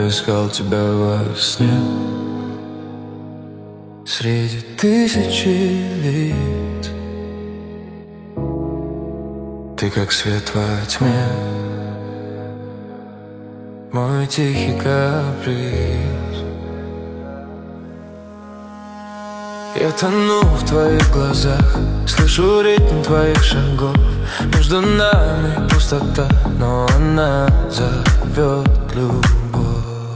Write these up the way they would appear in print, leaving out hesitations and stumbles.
Я искал тебя во сне среди тысячи лиц. Ты как свет во тьме, мой тихий каприз. Я тону в твоих глазах, слышу ритм твоих шагов. Между нами пустота, но она зовет любовь.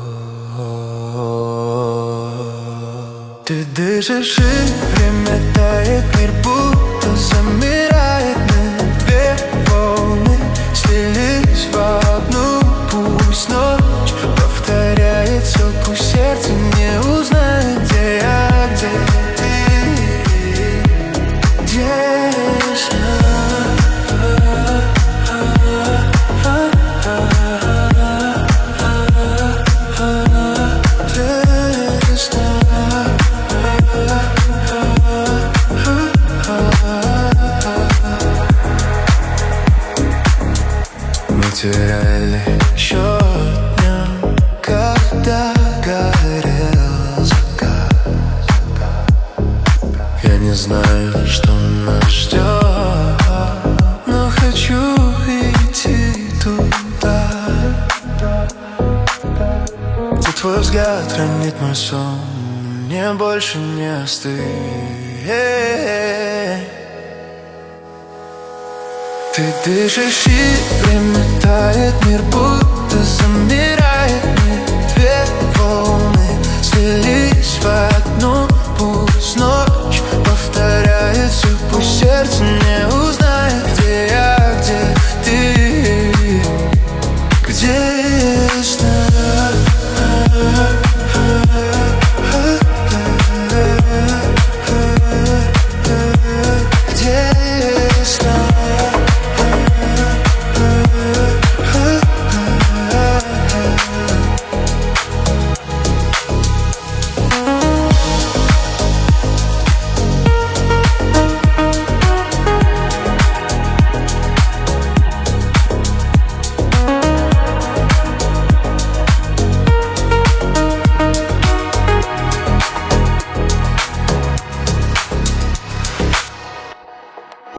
Ты дышишь, и время тает, мир будто замирает. Мы две волны слились в одну. Пусть ночь повторяется, пусть сердце не узнает, где я, где ты, где я. Мы теряли счет дням, когда горел закат. Я не знаю, что нас ждет, но хочу идти туда, где твой взгляд хранит мой сон, мне больше не остыть. Ты дышишь, и время тает, мир будто замирает. Мы две волны